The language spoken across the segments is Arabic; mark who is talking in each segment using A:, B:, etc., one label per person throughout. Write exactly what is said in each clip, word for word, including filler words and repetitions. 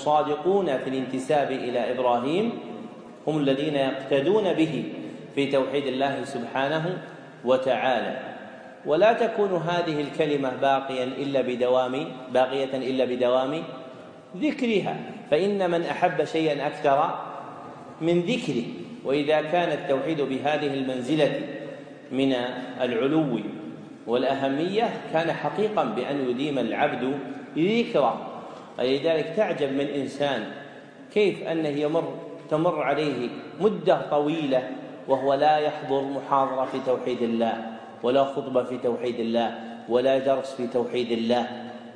A: الصادقون في الانتساب إلى إبراهيم هم الذين يقتدون به في توحيد الله سبحانه وتعالى. ولا تكون هذه الكلمة باقيا إلا بدوام باقية إلا بدوام ذكرها، فإن من أحب شيئا أكثر من ذكره. وإذا كان التوحيد بهذه المنزلة من العلو والأهمية كان حقيقا بأن يديم العبد ذكره. ولذلك تعجب من إنسان كيف أنه يمر تمر عليه مدة طويلة وهو لا يحضر محاضرة في توحيد الله، ولا خطبة في توحيد الله، ولا درس في توحيد الله،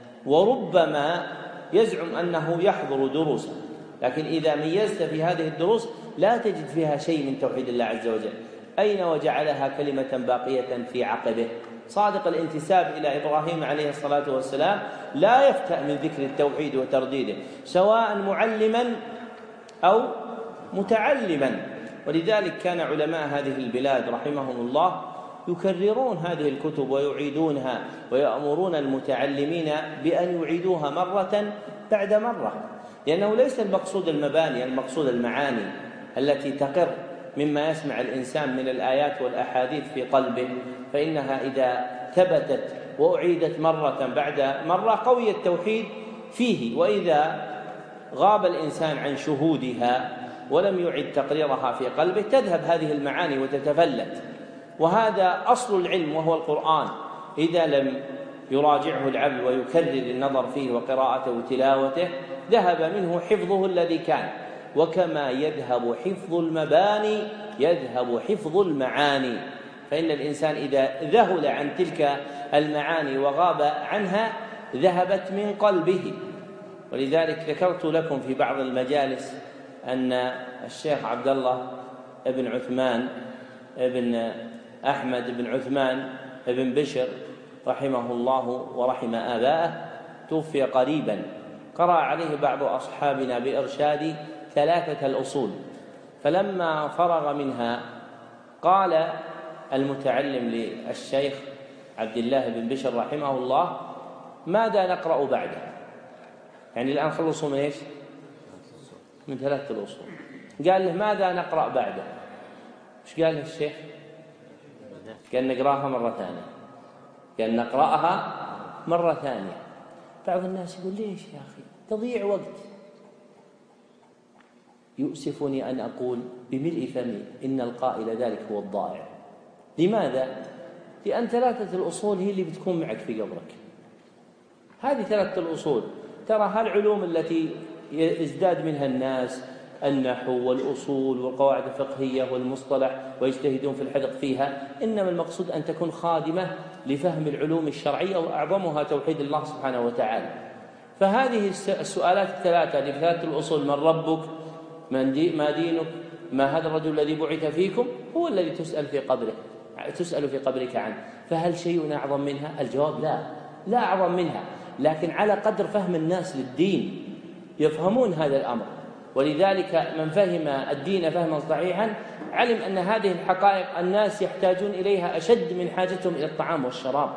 A: وربما يزعم أنه يحضر دروسا، لكن إذا ميزت في هذه الدروس لا تجد فيها شيء من توحيد الله عز وجل. أين وجعلها كلمة باقية في عقبه؟ صادق الانتساب إلى إبراهيم عليه الصلاة والسلام لا يفتأ من ذكر التوحيد وترديده، سواء معلما أو متعلما. ولذلك كان علماء هذه البلاد رحمهم الله يكررون هذه الكتب ويعيدونها، ويأمرون المتعلمين بأن يعيدوها مرة بعد مرة، لأنه ليس المقصود المباني، المقصود المعاني التي تقر مما يسمع الإنسان من الآيات والأحاديث في قلبه، فإنها إذا ثبتت وأعيدت مرة بعد مرة قوي التوحيد فيه. وإذا غاب الإنسان عن شهودها ولم يعد تقريرها في قلبه تذهب هذه المعاني وتتفلت. وهذا أصل العلم وهو القرآن، إذا لم يراجعه العبد ويكرر النظر فيه وقراءته وتلاوته ذهب منه حفظه الذي كان. وكما يذهب حفظ المباني يذهب حفظ المعاني، فإن الإنسان إذا ذهل عن تلك المعاني وغاب عنها ذهبت من قلبه. ولذلك ذكرت لكم في بعض المجالس أن الشيخ عبد الله ابن عثمان ابن أحمد بن عثمان ابن بشر رحمه الله ورحم آباءه توفي قريبا، قرأ عليه بعض أصحابنا بإرشاد ثلاثة الأصول، فلما فرغ منها قال المتعلم للشيخ عبد الله بن بشر رحمه الله: ماذا نقرأ بعده؟ يعني الآن خلصوا من إيش؟ من ثلاثة الأصول. قال له: ماذا نقرأ بعده؟ إيش قال له الشيخ؟ قال: نقرأها مرة ثانية. قال: نقرأها مرة ثانية. بعض الناس يقول: ليش يا أخي تضيع وقت؟ يؤسفني أن أقول بملء فمي إن القائل ذلك هو الضائع. لماذا؟ لأن ثلاثة الأصول هي اللي بتكون معك في قبرك. هذه ثلاثة الأصول، ترى هالعلوم التي يزداد منها الناس النحو والأصول والقواعد الفقهية والمصطلح ويجتهدون في الحدق فيها، إنما المقصود أن تكون خادمة لفهم العلوم الشرعية وأعظمها توحيد الله سبحانه وتعالى. فهذه السؤالات الثلاثة اللي في ثلاثة الأصول: من ربك؟ من دي ما دينك؟ ما هذا الرجل الذي بعث فيكم؟ هو الذي تسأل في قبره تسأل في قبرك عنه. فهل شيء أعظم منها؟ الجواب لا، لا أعظم منها، لكن على قدر فهم الناس للدين يفهمون هذا الأمر. ولذلك من فهم الدين فهما صحيحا علم أن هذه الحقائق الناس يحتاجون إليها أشد من حاجتهم إلى الطعام والشراب.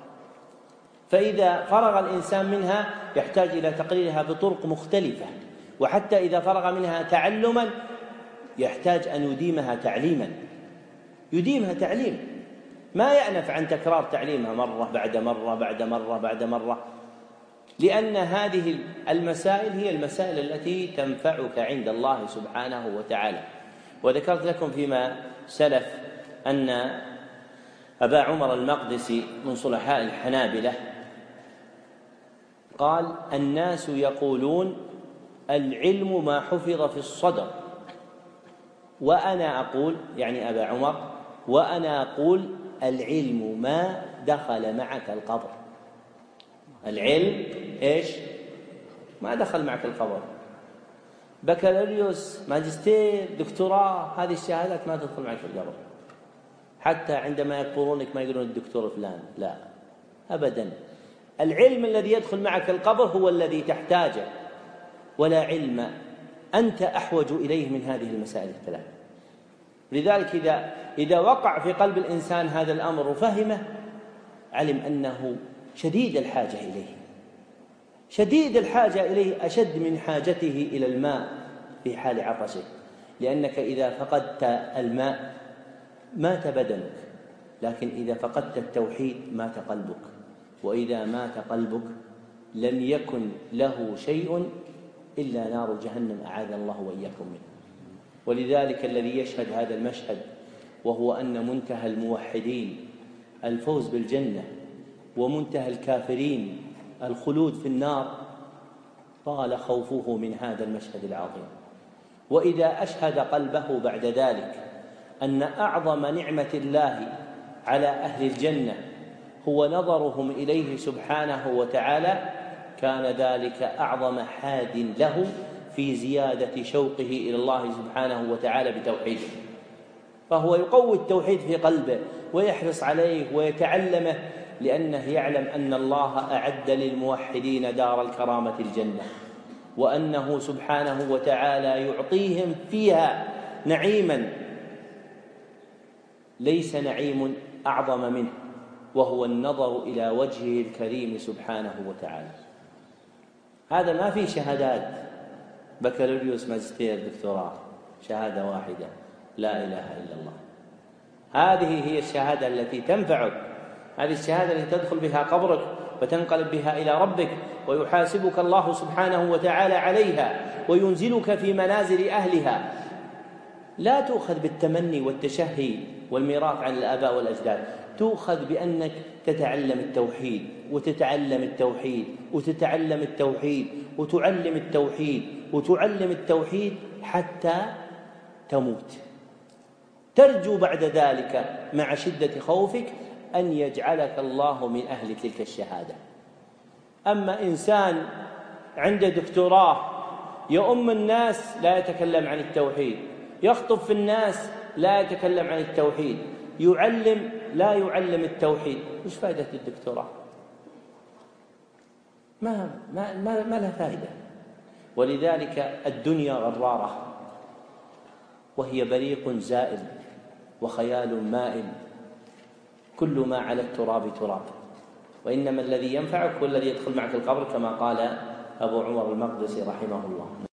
A: فإذا فرغ الإنسان منها يحتاج إلى تقريرها بطرق مختلفة، وحتى إذا فرغ منها تعلما يحتاج أن يديمها تعليما يديمها تعليم ما يأنف عن تكرار تعليمها مرة بعد مرة بعد مرة بعد مرة، لأن هذه المسائل هي المسائل التي تنفعك عند الله سبحانه وتعالى. وذكرت لكم فيما سلف أن أبا عمر المقدسي من صلحاء الحنابلة قال: الناس يقولون العلم ما حفظ في الصدر، وأنا أقول، يعني أبا عمر، وأنا أقول العلم ما دخل معك القبر. العلم إيش؟ ما دخل معك القبر. بكالوريوس، ماجستير، دكتوراه، هذه الشهادات ما تدخل معك في القبر. حتى عندما يقبرونك ما يقولون الدكتور فلان، لا أبدا. العلم الذي يدخل معك القبر هو الذي تحتاجه، ولا علم أنت أحوج إليه من هذه المسائل الثلاث. لذلك إذا إذا وقع في قلب الإنسان هذا الأمر وفهمه علم أنه شديد الحاجة إليه شديد الحاجة إليه أشد من حاجته إلى الماء في حال عطشه، لأنك إذا فقدت الماء مات بدنك، لكن إذا فقدت التوحيد مات قلبك، وإذا مات قلبك لم يكن له شيء إلا نار جهنم أعاذ الله وإياكم منه. ولذلك الذي يشهد هذا المشهد وهو أن منتهى الموحدين الفوز بالجنة ومنتهى الكافرين الخلود في النار طال خوفه من هذا المشهد العظيم. وإذا أشهد قلبه بعد ذلك أن أعظم نعمة الله على أهل الجنة هو نظرهم إليه سبحانه وتعالى كان ذلك أعظم حاد له في زيادة شوقه إلى الله سبحانه وتعالى بتوحيده، فهو يقوي التوحيد في قلبه ويحرص عليه ويتعلمه، لأنه يعلم أن الله أعد للموحدين دار الكرامة الجنة، وأنه سبحانه وتعالى يعطيهم فيها نعيما ليس نعيم أعظم منه، وهو النظر إلى وجهه الكريم سبحانه وتعالى. هذا ما في شهادات بكالوريوس ماجستير دكتوراه، شهادة واحدة لا إله إلا الله. هذه هي الشهادة التي تنفعك، هذه الشهادة التي تدخل بها قبرك وتنقلب بها إلى ربك ويحاسبك الله سبحانه وتعالى عليها وينزلك في منازل أهلها. لا تؤخذ بالتمني والتشهي والميراث عن الآباء والأجداد، تؤخذ بأنك تتعلم التوحيد وتتعلم التوحيد وتتعلم التوحيد وتعلم التوحيد وتعلم التوحيد حتى تموت، ترجو بعد ذلك مع شدة خوفك أن يجعلك الله من أهل تلك الشهادة. أما إنسان عنده دكتوراه يؤم الناس لا يتكلم عن التوحيد، يخطب في الناس لا يتكلم عن التوحيد، يعلم لا يعلم التوحيد، وش فائدة الدكتوراه؟ ما, ما, ما, ما لها فائدة. ولذلك الدنيا غرارة وهي بريق زائل وخيال مائل، كل ما على التراب تراب، وإنما الذي ينفعك هو الذي يدخل معك القبر كما قال أبو عمر المقدسي رحمه الله.